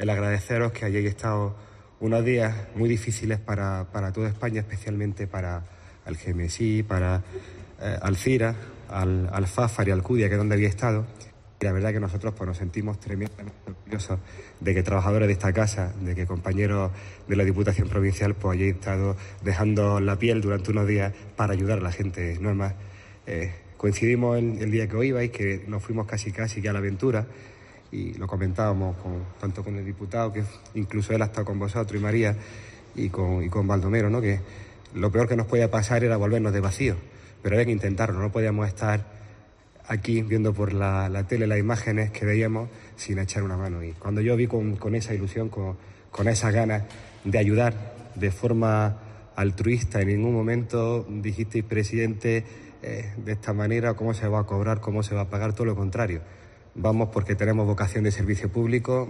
el agradeceros que hayáis estado unos días muy difíciles para toda España, especialmente para el GMSI, para Alcira, al Fafar y al Cudia, que es donde había estado. Y la verdad que nosotros pues, nos sentimos tremendamente orgullosos de que trabajadores de esta casa, de que compañeros de la Diputación Provincial pues hayáis estado dejando la piel durante unos días para ayudar a la gente. No es más, coincidimos el día que os ibais, que nos fuimos casi que a la aventura, y lo comentábamos tanto con el diputado, que incluso él ha estado con vosotros, y María, y con Baldomero, ¿no? Que lo peor que nos podía pasar era volvernos de vacío, pero había que intentarlo, no podíamos estar aquí viendo por la tele las imágenes que veíamos sin echar una mano. Y cuando yo vi con esa ilusión, con esas ganas de ayudar de forma altruista, en ningún momento dijisteis, presidente, de esta manera, cómo se va a cobrar, cómo se va a pagar, todo lo contrario. Vamos porque tenemos vocación de servicio público.